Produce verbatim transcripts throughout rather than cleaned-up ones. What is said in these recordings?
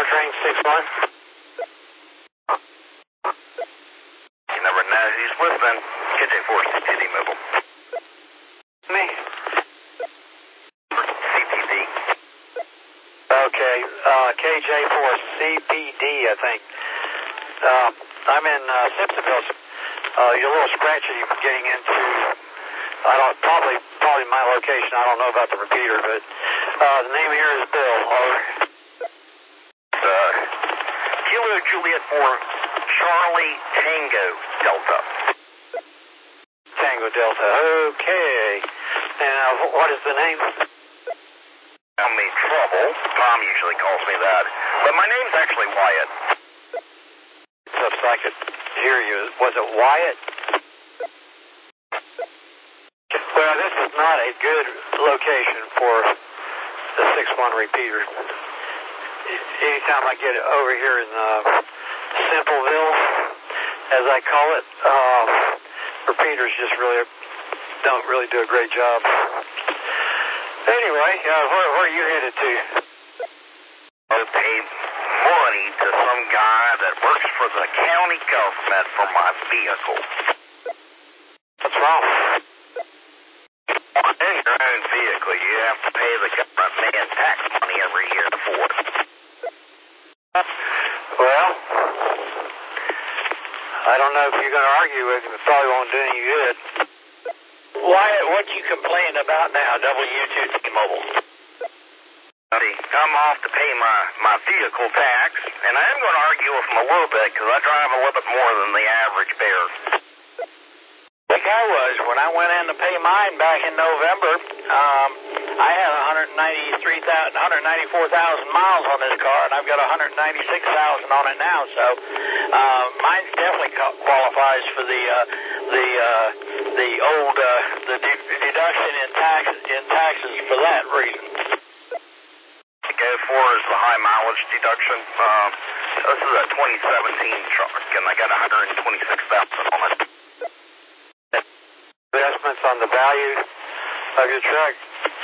Powertrain six one. You never know who's listening. K J four C P D mobile. Me. C P D. Okay, uh, K J four C P D, I think. Uh, I'm in uh, Simpsonville. Uh, you're a little scratchy getting into, I don't, probably, probably my location. I don't know about the repeater, but uh, the name here is Bill. Over. Uh, Kilo Juliet for Charlie Tango Delta. Tango Delta. Okay. And uh, what is the name? I'm in trouble. Tom usually calls me that. But my name's actually Wyatt. So if I could hear you, was it Wyatt? Well, this is not a good location for the six one repeater. Anytime I get over here in uh, Simpleville, as I call it, uh, repeaters just really don't really do a great job. Anyway, uh, where, where are you headed to? I paid money to some guy that works for the county government for my vehicle. What's wrong? In your own vehicle, you have to pay the government man tax money every year for it. Well, I don't know if you're going to argue with him. It probably won't do any good. Wyatt, what you complaining about now, W two T-Mobile? I'm off to pay my, my vehicle tax, and I am going to argue with him a little bit because I drive a little bit more than the average bear. Like I was, when I went in to pay mine back in November, um, I had one hundred ninety-three thousand, one hundred ninety-four thousand miles on this car, and I've got one hundred ninety-six thousand on it now, so uh, mine definitely qualifies for the uh, the uh, the old uh, the de- deduction in tax in taxes for that reason. Go for is the high mileage deduction. Um, this is a twenty seventeen truck, and I got one hundred twenty-six thousand on it. Investments on the value of your truck.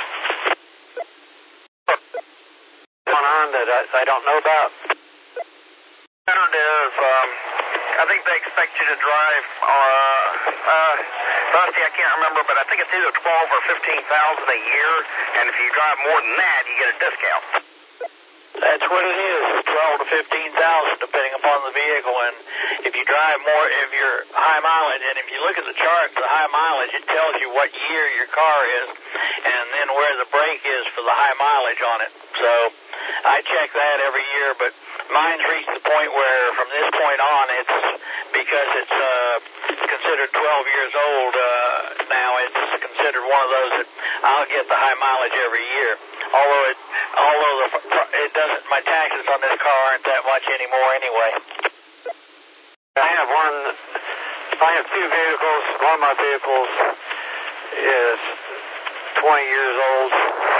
What's going on that I, I don't know about? It is, um, I think they expect you to drive, uh, uh, Rusty, I can't remember, but I think it's either twelve or fifteen thousand a year, and if you drive more than that, you get a discount. That's what it is, twelve to fifteen thousand, depending upon the vehicle. And if you drive more, if you're high mileage, and if you look at the chart for the high mileage, it tells you what year your car is, and then where the brake is for the high mileage on it. So I check that every year, but mine's reached the point where from this point on, it's because it's uh, considered twelve years old uh, now. It's considered one of those that I'll get the high mileage every year. Although it, although the, it doesn't, my taxes on this car aren't that much anymore anyway. I have one. I have two vehicles. One of my vehicles is twenty years old,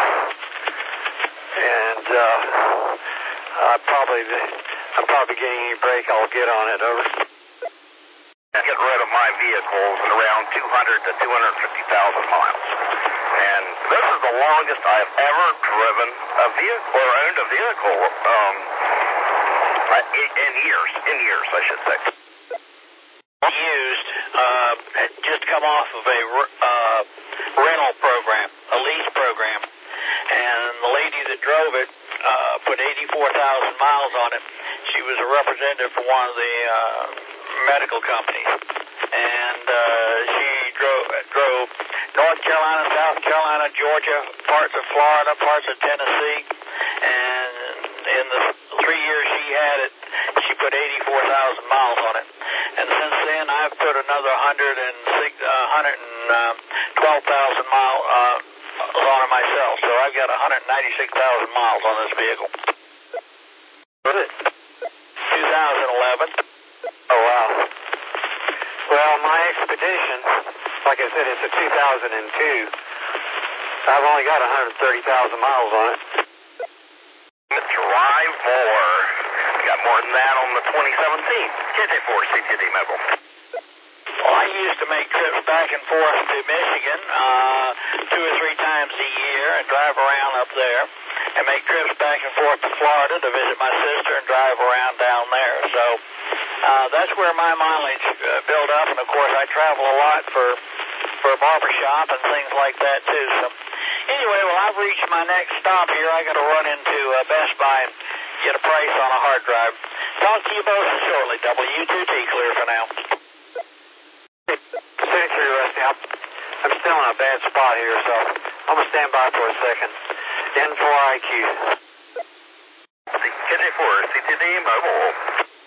and uh, I probably, I'm probably getting any break I'll get on it. Over. I get rid of my vehicles at around two hundred to two hundred fifty thousand miles. And this is the longest I've ever driven a vehicle or owned a vehicle um, in, in years. In years, I should say. Used, uh, had just come off of a uh, rental program, a lease program, and the lady that drove it uh, put eighty-four thousand miles on it. She was a representative for one of the uh, medical companies, and uh, she drove drove North Carolina, South Carolina, Georgia, parts of Florida, parts of Tennessee, and in the three years she had it, she put eighty-four thousand miles on it. And since then, I've put another one hundred twelve thousand miles uh, on it myself. So I've got one hundred ninety-six thousand miles on this vehicle. Good. twenty eleven. Oh, wow. Well, my Expedition, like I said, it's a two thousand two. I've only got one hundred thirty thousand miles on it. Drive more. You got more than that on the twenty seventeen. K J four C P D mobile. Well, I used to make trips back and forth to Michigan uh, two or three times a year and drive around up there, and make trips back and forth to Florida to visit my sister and drive around down there. So uh, that's where my mileage uh, built up, and of course I travel a lot for for a barbershop and things like that too. So anyway, well, I've reached my next stop here. I got to run into uh, Best Buy and get a price on a hard drive. Talk to you both shortly. W two T clear for now. City three, Rusty. I'm, I'm still in a bad spot here, so I'm going to stand by for a second. N four I Q. K J four, C T D mobile.